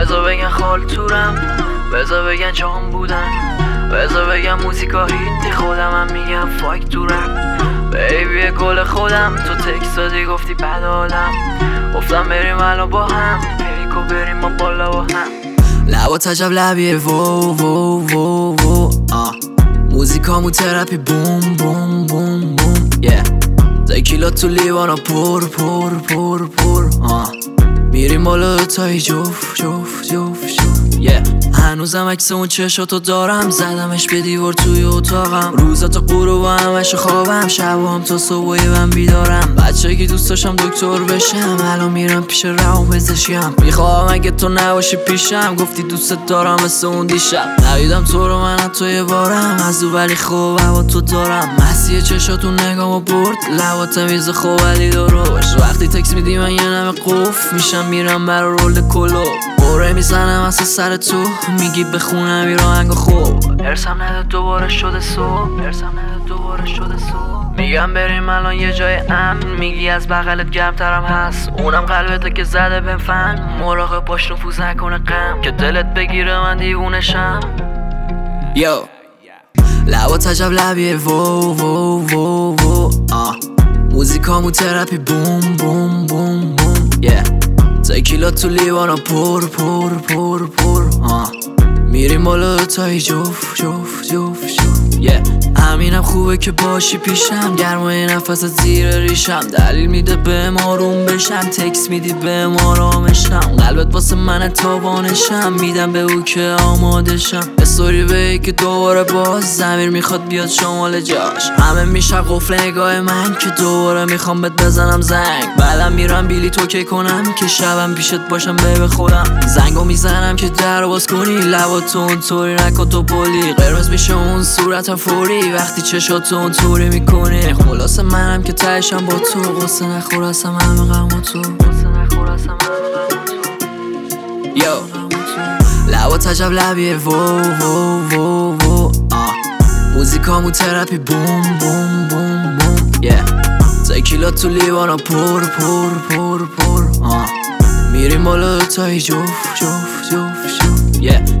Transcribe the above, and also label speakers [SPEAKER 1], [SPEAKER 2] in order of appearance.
[SPEAKER 1] بذار بگن خالتورم، بذار بگن جام بودن، بذار بگن موزیکا هیتی، خودم هم میگم فاک تو رپ. بیبی گل خودم تو تکست دادی گفتی بد آدم، گفتم بریم الان با هم پیکو بریم ما بالا با هم. لبات عجب لبیه وو وو وو وو موزیکامو ترپی بوم بوم بوم بوم تکیلا تو لیوانا پر پر پر پر میریم بالا تایی جوف جوف جوف جوف هنوزم عکس اون چشاتو دارم، زدمش به دیوار توی اتاقم. روزا تا غروب همش خوابم، شبام تا صبح من بیدارم. بچگی دوست داشتم دکتر بشم، الان میرم پیش روانپزشکم. میخوام اگه تو نباشی پیشم، گفتی دوست دارم مثل اون دیشب. ندیدم تو رو من تو یه بارم، از دور ولی خوب هوا تو دارم. مسیح چشاتو نگامو برد، لبات میز خوب ولی درشت. وقتی تکس میدی من یه نمه قف میشم، میرم برا رول کلو. قره میزنم اصلا سر تو، میگی بخونم این راهنگو خوب. ارسم نده دوباره شده صبح، ارسم نده دوباره شده صبح. میگم بریم الان یه جای امن، میگی از بغلت گرمترم هست. اونم قلبته که زده بهم فن، مراقب باش نفوذ نکنه غم، که دلت بگیره من دیوونشم. یو لبات عجب لبیه وو وو وو وو موزیکامو ترپی بوم بوم بوم بوم تکیلا تو لیوانا پر پر پر پر میریم بالا تایی جوف جوف جوف جوف همینم خوبه که باشی پیشم، گرمای نفست زیر ریشم. دلیل میده بهم آروم بشم، تکس میدی بهم آرامشم. قلبت واسه من تاوانشم، میدم به او که آمادشم. استوری به که دوباره باز زمیر میخواد بیاد شمال جاش. همه میشه قفل نگاه من که دوباره میخوام بهت بزنم زنگ. بعدم میرم بیلی توکی کنم که شبم پیشت باشم به خودم. زنگو میزنم که در باز کنی، لباتو اونطوری نکن تو بولی. قرمز میشه اون صورتم فوری وقتی چشاتو اونطوری میکنی. خلاصه منم که تهشم با تو، قصه نخور اصلا همه غم و تو. یو لبات عجب لبیه وو وو وو وو موزیکامو ترپی بوم بوم بوم بوم تکیلا تو لیوانا پر پر پر پر میریم بالا تایی جوف جوف جوف جوف